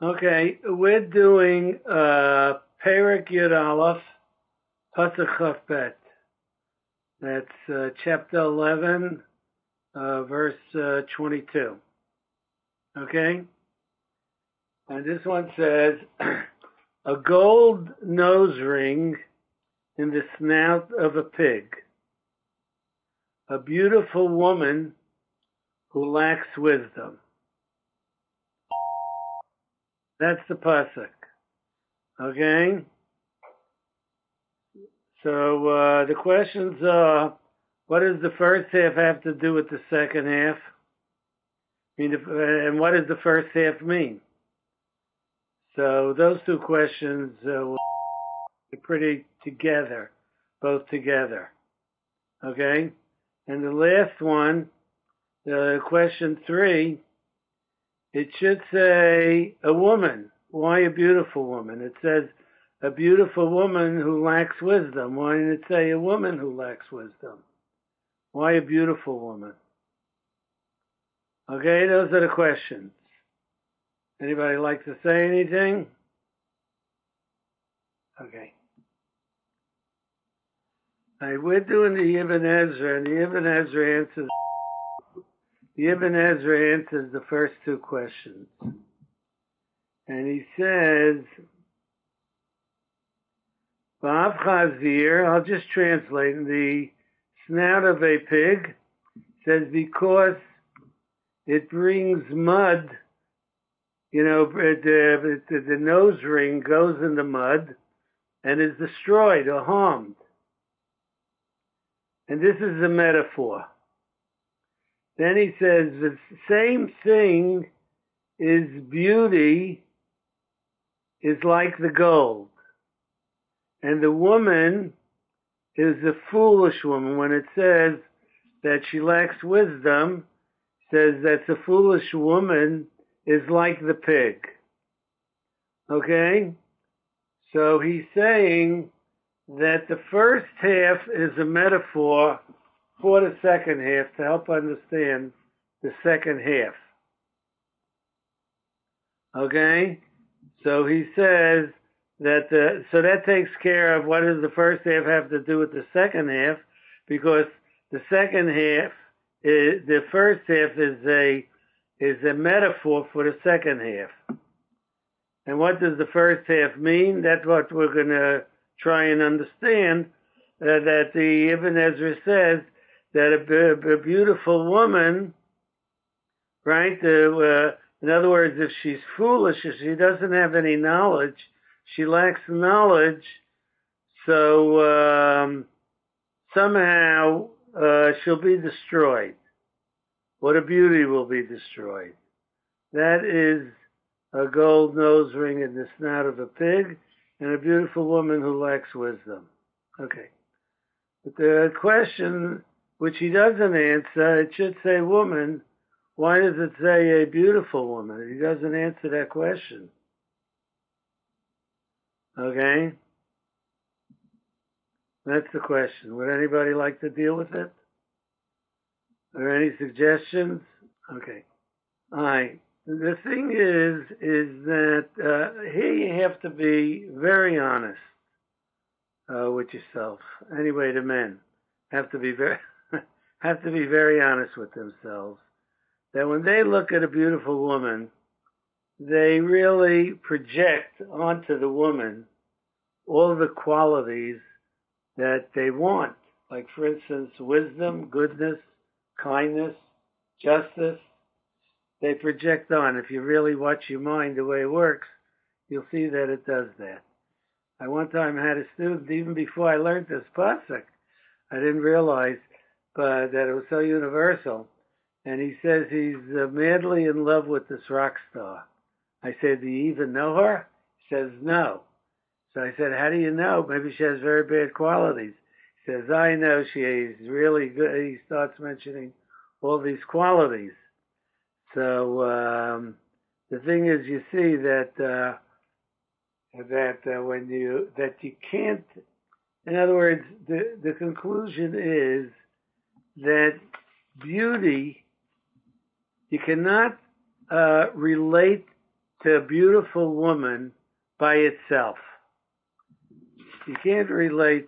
Okay, we're doing Perek Yud Aleph, Pasuk Chaf Bet. That's chapter 11, verse 22. Okay? And this one says, a gold nose ring in the snout of a pig, a beautiful woman who lacks wisdom. That's the Pasuk. Okay? So the questions are, what does the first half have to do with the second half? And what does the first half mean? So those two questions are pretty together, both together. Okay? And the last one, question 3, it should say a woman. Why a beautiful woman? It says a beautiful woman who lacks wisdom. Why didn't it say a woman who lacks wisdom? Why a beautiful woman? Okay, those are the questions. Anybody like to say anything? Okay. All right, we're doing the Ibn Ezra, and the Ibn Ezra answers the first two questions. And he says, Ba'av Chazir, I'll just translate, the snout of a pig says because it brings mud, the nose ring goes in the mud and is destroyed or harmed. And this is a metaphor. Then he says the same thing is beauty is like the gold. And the woman is a foolish woman. When it says that she lacks wisdom, says that the foolish woman is like the pig. Okay? So he's saying that the first half is a metaphor for the second half to help understand the second half. Okay? So he says that, so that takes care of what does the first half have to do with the second half, because the second half, the first half is a metaphor for the second half. And what does the first half mean? That's what we're going to try and understand, that the Ibn Ezra says that a beautiful woman, right, in other words, if she's foolish, if she doesn't have any knowledge, she lacks knowledge, so somehow she'll be destroyed. What a beauty will be destroyed. That is a gold nose ring in the snout of a pig and a beautiful woman who lacks wisdom. Okay. But the question, which he doesn't answer, it should say woman. Why does it say a beautiful woman? He doesn't answer that question. Okay? That's the question. Would anybody like to deal with it? Are there any suggestions? Okay. All right. The thing is that here you have to be very honest with yourself. Anyway, the men have to be very honest with themselves. That when they look at a beautiful woman, they really project onto the woman all the qualities that they want. Like, for instance, wisdom, goodness, kindness, justice. They project on. If you really watch your mind the way it works, you'll see that it does that. I one time had a student, even before I learned this pasuk, I didn't realize that it was so universal. And he says he's madly in love with this rock star. I said, do you even know her? He says, no. So I said, how do you know? Maybe she has very bad qualities. He says, I know she's really good. He starts mentioning all these qualities. So the thing is, you see that you can't. In other words, the conclusion is that beauty, you cannot relate to a beautiful woman by itself. You can't relate.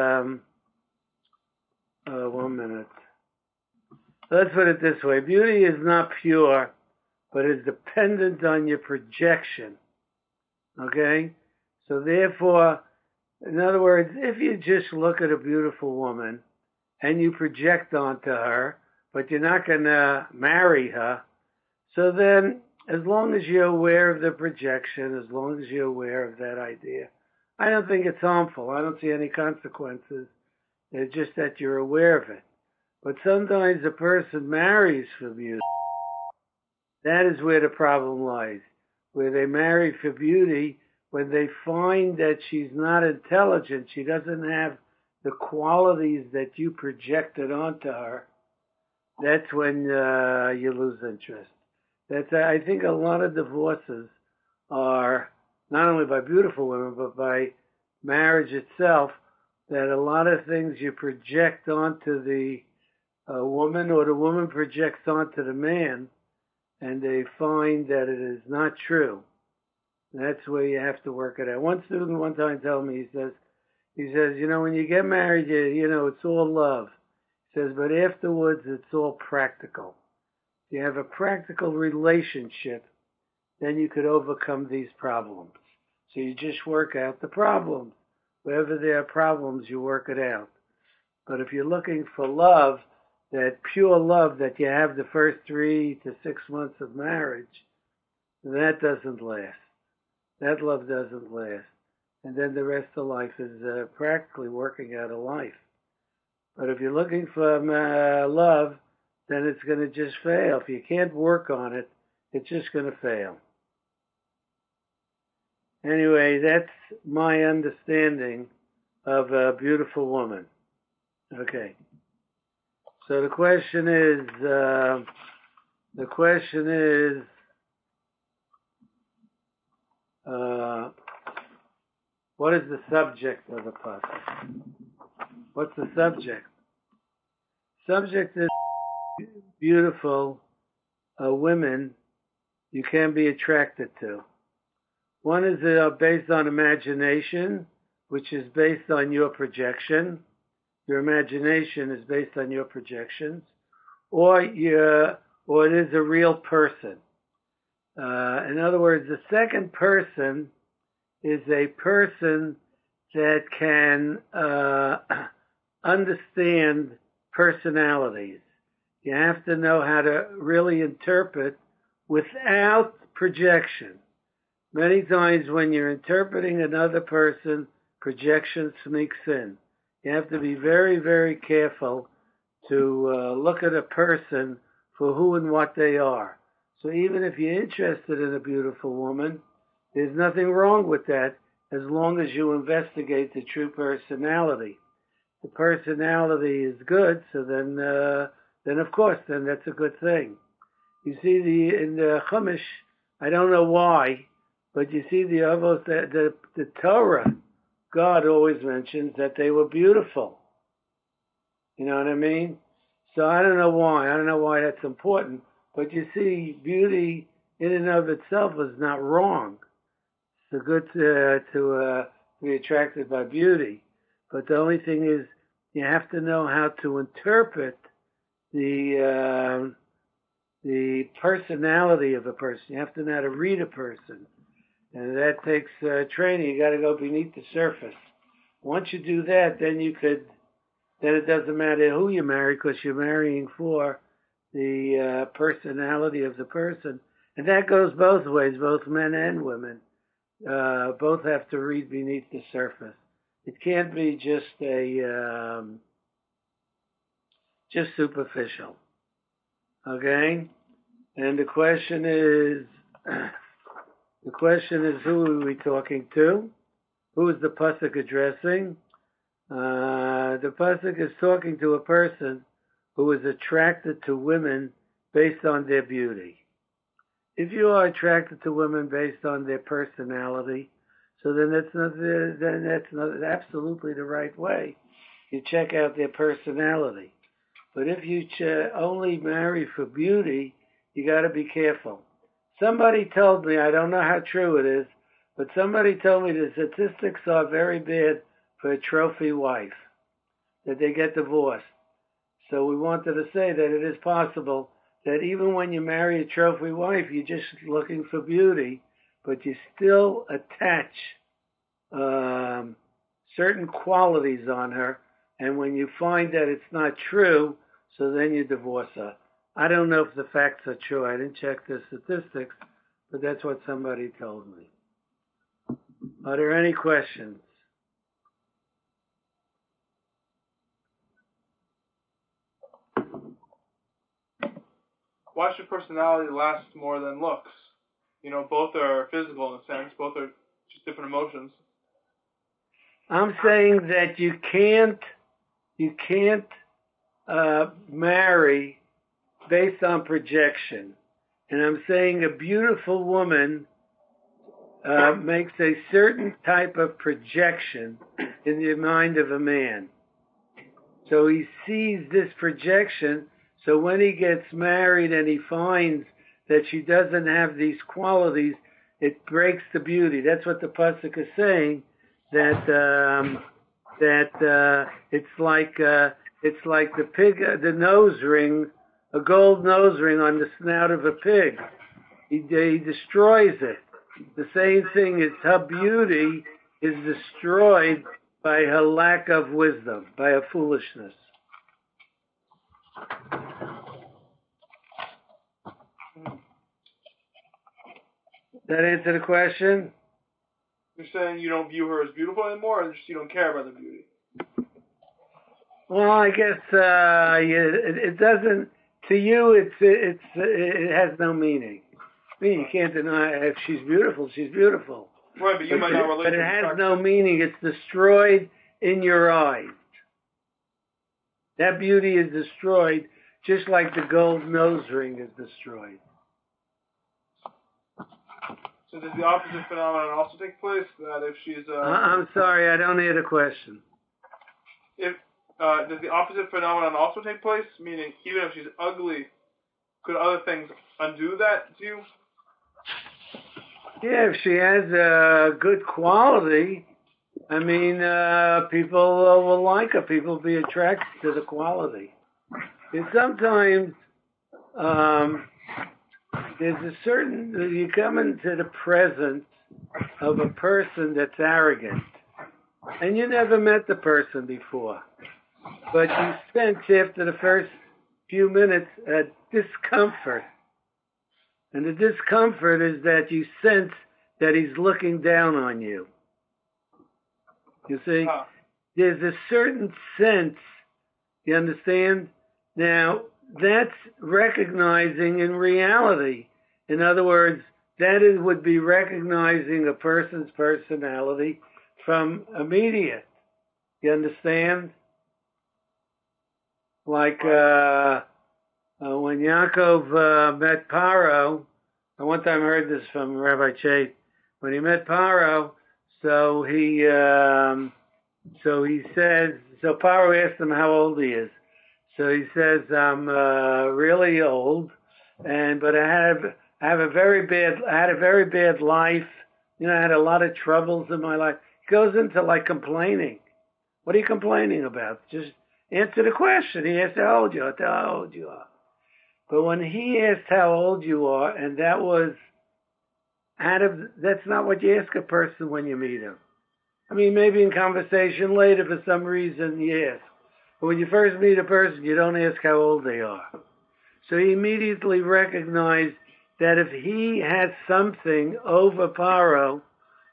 1 minute. Let's put it this way. Beauty is not pure, but is dependent on your projection. Okay? So therefore, in other words, if you just look at a beautiful woman and you project onto her, but you're not going to marry her, so then as long as you're aware of the projection, as long as you're aware of that idea, I don't think it's harmful. I don't see any consequences. It's just that you're aware of it. But sometimes a person marries for beauty. That is where the problem lies, where they marry for beauty when they find that she's not intelligent, she doesn't have the qualities that you projected onto her. That's when you lose interest. I think a lot of divorces are not only by beautiful women, but by marriage itself, that a lot of things you project onto the woman or the woman projects onto the man, and they find that it is not true. That's where you have to work it out. One student one time told me, he says, when you get married, it's all love. He says, but afterwards, it's all practical. If you have a practical relationship, then you could overcome these problems. So you just work out the problems. Wherever there are problems, you work it out. But if you're looking for love, that pure love that you have the first 3 to 6 months of marriage, that doesn't last. That love doesn't last. And then the rest of life is practically working out a life. But if you're looking for love, then it's going to just fail. If you can't work on it, it's just going to fail. Anyway, that's my understanding of a beautiful woman. Okay. So the question is, what is the subject of the pasuk? What's the subject? Subject is beautiful women you can be attracted to. One is based on imagination, which is based on your projection. Your imagination is based on your projections, or it is a real person. In other words, the second person is a person that can understand personalities. You have to know how to really interpret without projection. Many times when you're interpreting another person, projection sneaks in. You have to be very, very careful to look at a person for who and what they are. So even if you're interested in a beautiful woman, there's nothing wrong with that as long as you investigate the true personality. The personality is good, so then of course, then that's a good thing. You see in the Chumash, I don't know why, but you see the Torah, God always mentions that they were beautiful. You know what I mean? So I don't know why. I don't know why that's important. But you see, beauty in and of itself is not wrong. It's good to be attracted by beauty. But the only thing is, you have to know how to interpret the personality of a person. You have to know how to read a person. And that takes training. You got to go beneath the surface. Once you do that, then it doesn't matter who you marry, because you're marrying for the personality of the person. And that goes both ways, both men and women. Both have to read beneath the surface. It can't be just superficial. Okay? And the question is, who are we talking to? Who is the pasuk addressing? The pasuk is talking to a person who is attracted to women based on their beauty. If you are attracted to women based on their personality, so then that's not absolutely the right way. You check out their personality. But if you only marry for beauty, you got to be careful. somebody told me, I don't know how true it is, but somebody told me the statistics are very bad for a trophy wife, that they get divorced. So we wanted to say that it is possible that even when you marry a trophy wife, you're just looking for beauty, but you still attach certain qualities on her, and when you find that it's not true, so then you divorce her. I don't know if the facts are true. I didn't check the statistics, but that's what somebody told me. Are there any questions? Why should personality last more than looks? You know, both are physical in a sense. Both are just different emotions. I'm saying that you can't marry based on projection. And I'm saying a beautiful woman makes a certain type of projection in the mind of a man. So he sees this projection, so when he gets married and he finds that she doesn't have these qualities, it breaks the beauty. That's what the pasuk is saying, that it's like the pig, the nose ring, a gold nose ring on the snout of a pig. He destroys it. The same thing is her beauty is destroyed by her lack of wisdom, by her foolishness. That answer the question? You're saying you don't view her as beautiful anymore, or just you don't care about the beauty? Well, I guess it doesn't. To you, it has no meaning. I mean, you can't deny if she's beautiful. She's beautiful. Right, but you might not relate. But it has no meaning. It's destroyed in your eyes. That beauty is destroyed, just like the gold nose ring is destroyed. So does the opposite phenomenon also take place? That if she's I'm sorry, I don't hear the question. If does the opposite phenomenon also take place? Meaning, even if she's ugly, could other things undo that to you? Yeah, if she has a good quality, I mean, people will like her. People will be attracted to the quality. And sometimes there's a certain, you come into the presence of a person that's arrogant, and you never met the person before, but you sense after the first few minutes a discomfort. And the discomfort is that you sense that he's looking down on you. You see, there's a certain sense, you understand? Now, that's recognizing in reality. In other words, would be recognizing a person's personality from immediate. You understand? Like when Yaakov met Paro, I one time heard this from Rabbi Chait. When he met Paro, so he says, so Paro asked him how old he is. So he says, I'm really old, but I had a very bad life. You know, I had a lot of troubles in my life. He goes into like complaining. What are you complaining about? Just answer the question. He asked how old you are. Tell how old you are. But when he asked how old you are, and that was that's not what you ask a person when you meet him. I mean, maybe in conversation later for some reason, yes. But when you first meet a person, you don't ask how old they are. So he immediately recognized that if he had something over Paro,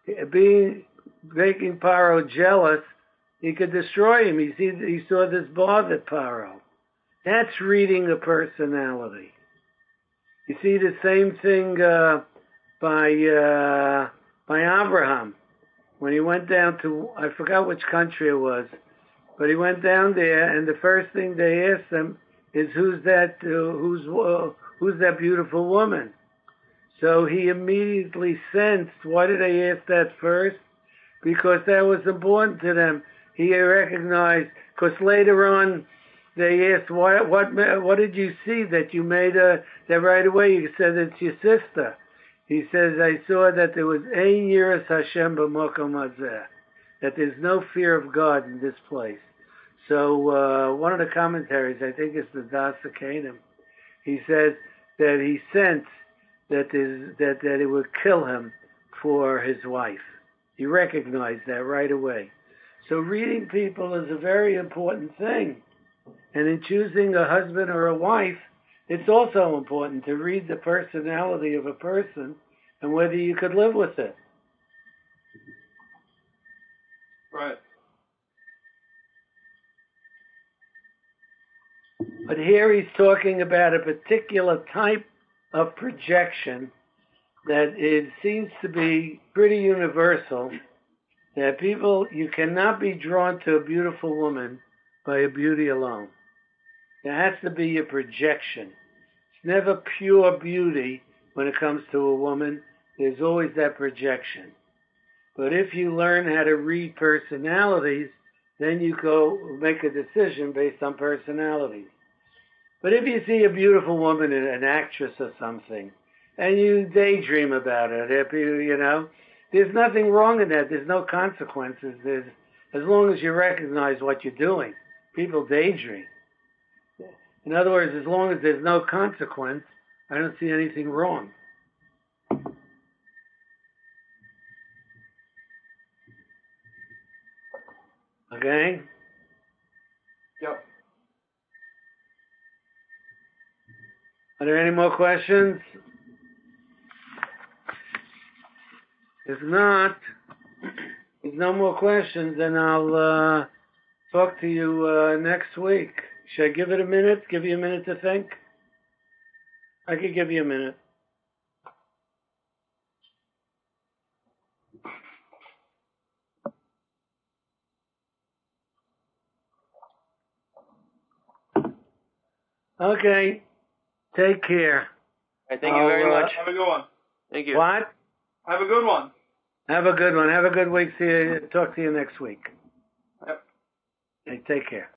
making Paro jealous, he could destroy him. He saw this bothered Paro. That's reading a personality. You see the same thing by Abraham. When he went down to, I forgot which country it was, but he went down there, and the first thing they asked him is, who's that beautiful woman? So he immediately sensed, why did they ask that first? Because that was important to them. He recognized, because later on they asked, what did you see that you made that right away? You said it's your sister. He says, I saw that there was Ein Yiras Hashem b'mokom hazeh, that there's no fear of God in this place. So one of the commentaries, I think it's the Das Akanim, he says that he sensed that it would kill him for his wife. He recognized that right away. So reading people is a very important thing. And in choosing a husband or a wife, it's also important to read the personality of a person and whether you could live with it. Right. But here he's talking about a particular type of projection that it seems to be pretty universal, that you cannot be drawn to a beautiful woman by her beauty alone. There has to be a projection. It's never pure beauty when it comes to a woman. There's always that projection. But if you learn how to read personalities, then you go make a decision based on personalities. But if you see a beautiful woman, an actress or something, and you daydream about it, there's nothing wrong in that. There's no consequences. As long as you recognize what you're doing. People daydream. In other words, as long as there's no consequence, I don't see anything wrong. Okay? Yep. Are there any more questions? If not, if no more questions, then I'll talk to you next week. Should I give it a minute? Give you a minute to think? I could give you a minute. Okay. Take care. Thank you very much. Have a good one. Thank you. What? Have a good one. Have a good one. Have a good week. Talk to you next week. Yep. Hey, take care.